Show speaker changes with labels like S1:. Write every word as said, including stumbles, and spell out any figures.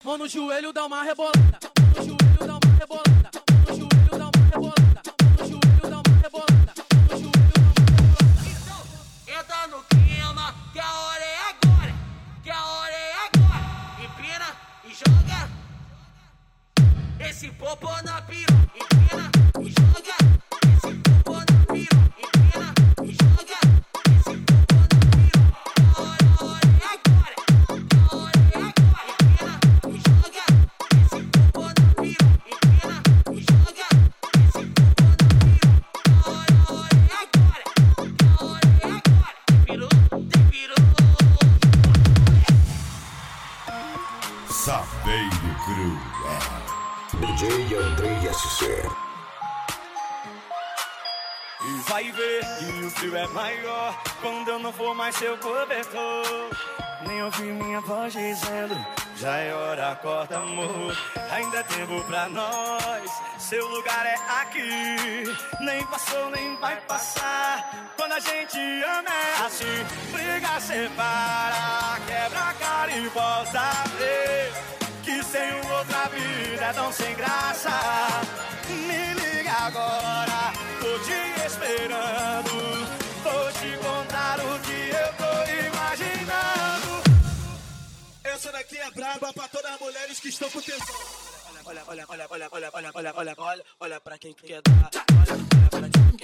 S1: mão no joelho, dá uma rebolada. Mão no joelho, dá uma rebolada. Mão no joelho, dá uma rebolada. Mão no joelho, dá uma rebolada. Mão no joelho, dá uma rebolada.
S2: Então, entra no clima, que a hora é agora. Que a hora é agora. Empina e joga esse popô na piroca. Empina e joga esse popô na piroca. Empina e joga esse popô na piroca. A hora, a hora é agora. A hora é agora. Empina e joga esse popô na piroca. Empina e joga esse popô na piroca. A hora, a hora é agora. A hora é agora. Pirou, tem pirou.
S3: Sapeiro Crew.
S4: D J Andrei S C.
S5: E vai ver que o frio é maior quando eu não for mais seu cobertor. Nem ouvi minha voz dizendo, já é hora, acorda amor. Ainda é tempo pra nós, seu lugar é aqui. Nem passou, nem vai passar. Quando a gente ama é assim. Briga, separa, quebra a cara e volta a ver que sem outra vida é tão sem graça. Me liga agora, tô te esperando. Vou te contar o que eu tô imaginando.
S6: Essa daqui é braba pra todas as mulheres que estão com tesão.
S2: Olha, olha, olha, olha, olha, olha, olha, olha, olha, olha, olha pra quem tu quer dar. Olha, olha, olha.